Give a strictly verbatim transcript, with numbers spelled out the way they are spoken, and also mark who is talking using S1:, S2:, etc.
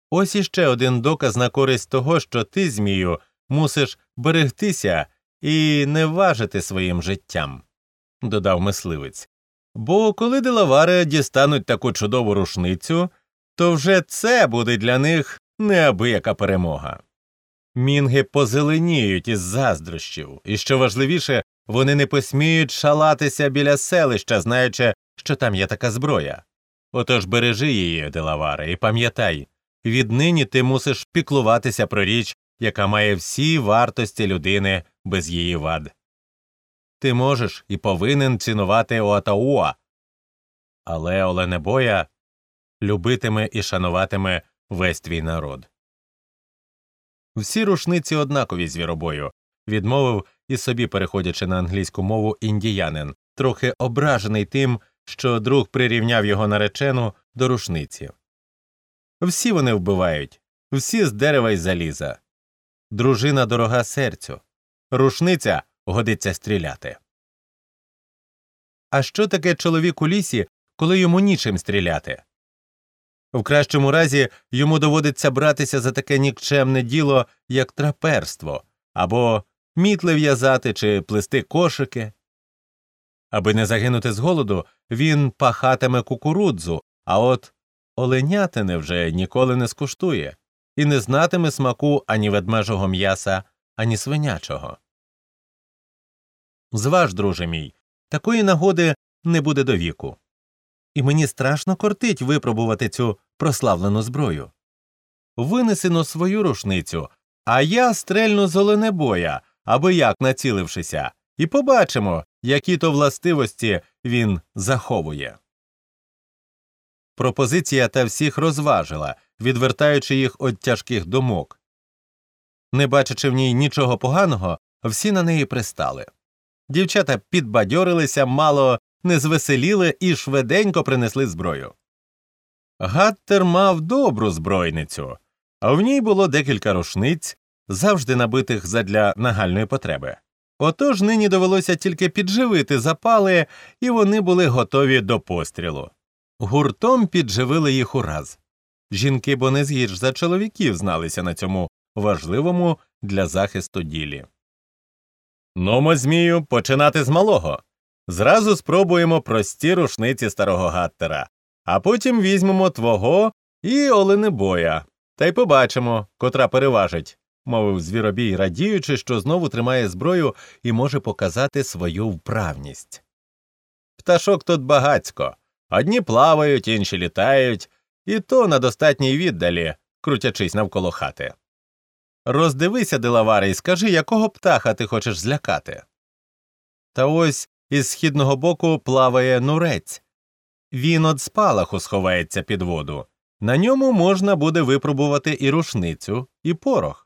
S1: Ось іще один доказ на користь того, що ти, змію, мусиш берегтися і не важити своїм життям, – додав мисливець. Бо коли делавари дістануть таку чудову рушницю, то вже це буде для них неабияка перемога. Мінги позеленіють із заздрощів, і, що важливіше, вони не посміють шалатися біля селища, знаючи, що там є така зброя. Отож бережи її, делаваре, і пам'ятай, віднині ти мусиш піклуватися про річ, яка має всі вартості людини без її вад. Ти можеш і повинен цінувати Оатауа, але Оленебоя любитиме і шануватиме весь твій народ. Всі рушниці однакові звіробою, відмовив і собі, переходячи на англійську мову, індіянин, трохи ображений тим, що друг прирівняв його наречену до рушниці. Всі вони вбивають, всі з дерева й заліза. Дружина дорога серцю, рушниця годиться стріляти. А що таке чоловік у лісі, коли йому нічим стріляти? В кращому разі йому доводиться братися за таке нікчемне діло, як траперство, або мітли в'язати чи плести кошики. Аби не загинути з голоду, він пахатиме кукурудзу, а от оленятини вже ніколи не скуштує і не знатиме смаку ані ведмежого м'яса, ані свинячого. Зваж, друже мій, такої нагоди не буде до віку. І мені страшно кортить випробувати цю прославлену зброю. Винесено свою рушницю, а я стрельну з Оленебоя, аби як націлившися, і побачимо, які то властивості він заховує. Пропозиція та всіх розважила, відвертаючи їх від тяжких думок. Не бачачи в ній нічого поганого, всі на неї пристали. Дівчата підбадьорилися, мало не звеселіли і швиденько принесли зброю. Гаттер мав добру збройницю, а в ній було декілька рушниць, завжди набитих задля нагальної потреби. Отож нині довелося тільки підживити запали, і вони були готові до пострілу. Гуртом підживили їх ураз. Жінки, бо не згірш за чоловіків, зналися на цьому важливому для захисту ділі. «Нумо, змію, починати з малого. Зразу спробуємо прості рушниці старого Гаттера, а потім візьмемо твого і Оленебоя, та й побачимо, котра переважить», – мовив звіробій, радіючи, що знову тримає зброю і може показати свою вправність. «Пташок тут багацько. Одні плавають, інші літають, і то на достатній віддалі, крутячись навколо хати. Роздивися, делаваре, і скажи, якого птаха ти хочеш злякати?» Та ось із східного боку плаває нурець. Він од спалаху сховається під воду. На ньому можна буде випробувати і рушницю, і порох.